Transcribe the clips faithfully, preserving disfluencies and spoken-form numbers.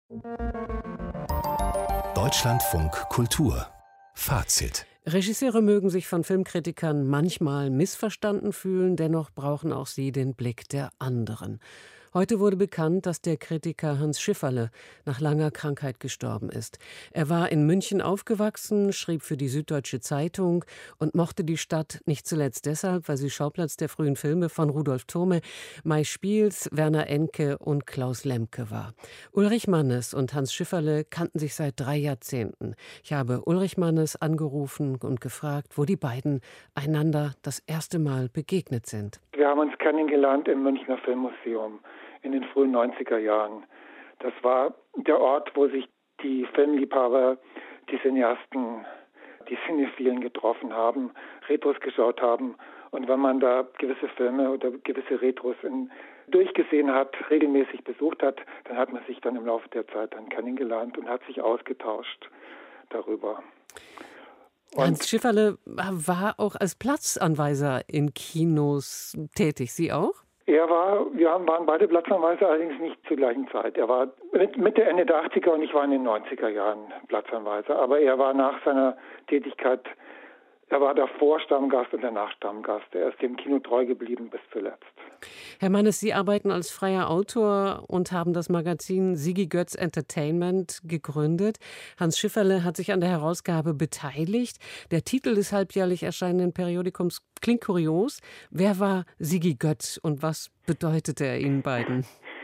Deutschlandfunk Kultur Fazit. Regisseure mögen sich von Filmkritikern manchmal missverstanden fühlen, dennoch brauchen auch sie den Blick der anderen. Heute wurde bekannt, dass der Kritiker Hans Schifferle nach langer Krankheit gestorben ist. Er war in München aufgewachsen, schrieb für die Süddeutsche Zeitung und mochte die Stadt nicht zuletzt deshalb, weil sie Schauplatz der frühen Filme von Rudolf Thome, Mai Spiels, Werner Enke und Klaus Lemke war. Ulrich Mannes und Hans Schifferle kannten sich seit drei Jahrzehnten. Ich habe Ulrich Mannes angerufen und gefragt, wo die beiden einander das erste Mal begegnet sind. Wir haben uns kennengelernt im Münchner Filmmuseum in den frühen neunziger Jahren. Das war der Ort, wo sich die Filmliebhaber, die Cineasten, die Cinephilen getroffen haben, Retros geschaut haben. Und wenn man da gewisse Filme oder gewisse Retros in, durchgesehen hat, regelmäßig besucht hat, dann hat man sich dann im Laufe der Zeit dann kennengelernt und hat sich ausgetauscht darüber. Und Hans Schifferle war auch als Platzanweiser in Kinos tätig. Sie auch? Er war, wir waren beide Platzanweiser, allerdings nicht zur gleichen Zeit. Er war Mitte, Ende der achtziger und ich war in den neunziger Jahren Platzanweiser. Aber er war nach seiner Tätigkeit, er war davor Stammgast und danach Stammgast. Er ist dem Kino treu geblieben bis zuletzt. Herr Mannes, Sie arbeiten als freier Autor und haben das Magazin Sigi Götz Entertainment gegründet. Hans Schifferle hat sich an der Herausgabe beteiligt. Der Titel des halbjährlich erscheinenden Periodikums klingt kurios. Wer war Sigi Götz und was bedeutete er Ihnen beiden?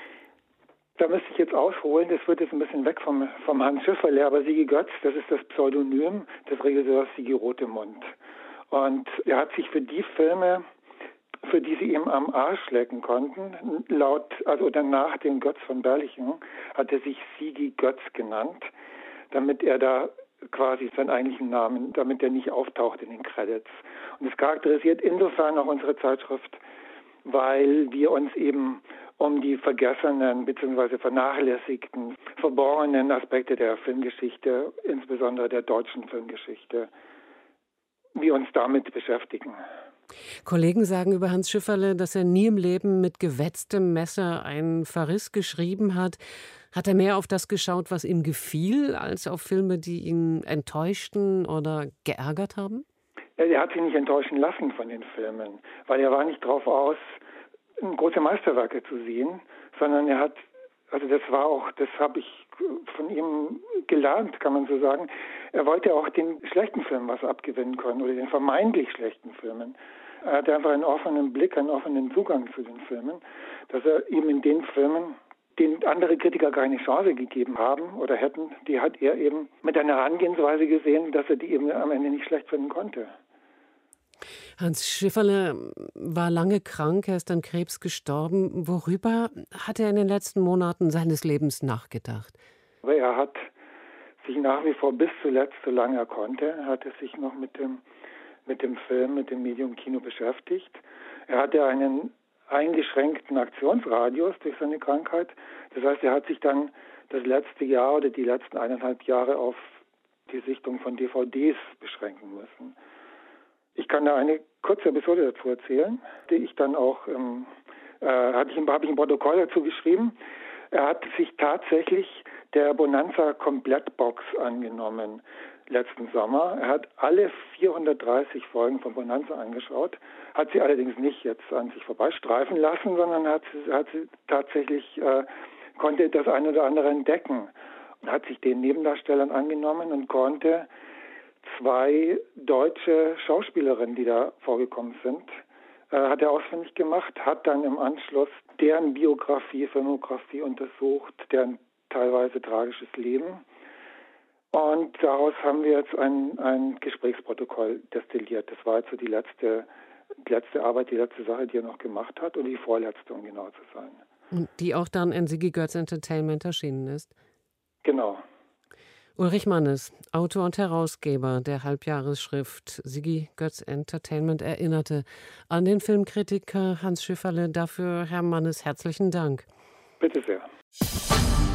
Da müsste ich jetzt ausholen, das wird jetzt ein bisschen weg vom, vom Hans Schifferle, aber Sigi Götz, das ist das Pseudonym des Regisseurs Sigi Rothemund. Und er hat sich für die Filme, für die sie ihm am Arsch lecken konnten, laut, also danach dem Götz von Berlichingen, hat er sich Sigi Götz genannt, damit er da quasi seinen eigentlichen Namen, damit er nicht auftaucht in den Credits. Und es charakterisiert insofern auch unsere Zeitschrift, weil wir uns eben um die vergessenen bzw. vernachlässigten, verborgenen Aspekte der Filmgeschichte, insbesondere der deutschen Filmgeschichte, wir uns damit beschäftigen. Kollegen sagen über Hans Schifferle, dass er nie im Leben mit gewetztem Messer einen Verriss geschrieben hat. Hat er mehr auf das geschaut, was ihm gefiel, als auf Filme, die ihn enttäuschten oder geärgert haben? Er hat sich nicht enttäuschen lassen von den Filmen, weil er war nicht drauf aus, große Meisterwerke zu sehen, sondern er hat, also das war auch, das habe ich von ihm gelernt, kann man so sagen, er wollte auch den schlechten Filmen was abgewinnen können oder den vermeintlich schlechten Filmen. Er hatte einfach einen offenen Blick, einen offenen Zugang zu den Filmen, dass er eben in den Filmen, denen andere Kritiker gar keine Chance gegeben haben oder hätten, die hat er eben mit einer Herangehensweise gesehen, dass er die eben am Ende nicht schlecht finden konnte. Hans Schifferle war lange krank, er ist an Krebs gestorben. Worüber hat er in den letzten Monaten seines Lebens nachgedacht? Aber er hat sich nach wie vor bis zuletzt, solange er konnte, hat er sich noch mit dem, mit dem Film, mit dem Medium Kino beschäftigt. Er hatte einen eingeschränkten Aktionsradius durch seine Krankheit. Das heißt, er hat sich dann das letzte Jahr oder die letzten eineinhalb Jahre auf die Sichtung von D V Ds beschränken müssen. Ich kann da eine kurze Episode dazu erzählen, die ich dann auch, ähm, äh, hatte ich, habe ich ein Protokoll dazu geschrieben. Er hat sich tatsächlich der Bonanza Komplettbox angenommen letzten Sommer. Er hat alle vierhundertdreißig Folgen von Bonanza angeschaut, hat sie allerdings nicht jetzt an sich vorbeistreifen lassen, sondern hat sie, hat sie tatsächlich, äh, konnte das eine oder andere entdecken. Und hat sich den Nebendarstellern angenommen und konnte zwei deutsche Schauspielerinnen, die da vorgekommen sind, äh, hat er ausfindig gemacht, hat dann im Anschluss deren Biografie, Filmografie untersucht, deren teilweise tragisches Leben. Und daraus haben wir jetzt ein, ein Gesprächsprotokoll destilliert. Das war jetzt so die letzte, die letzte Arbeit, die letzte Sache, die er noch gemacht hat und die vorletzte, um genau zu sein. Und die auch dann in Sigi Götz Entertainment erschienen ist? Genau. Ulrich Mannes, Autor und Herausgeber der Halbjahresschrift Sigi Götz Entertainment, erinnerte an den Filmkritiker Hans Schifferle. Dafür, Herr Mannes, herzlichen Dank. Bitte sehr.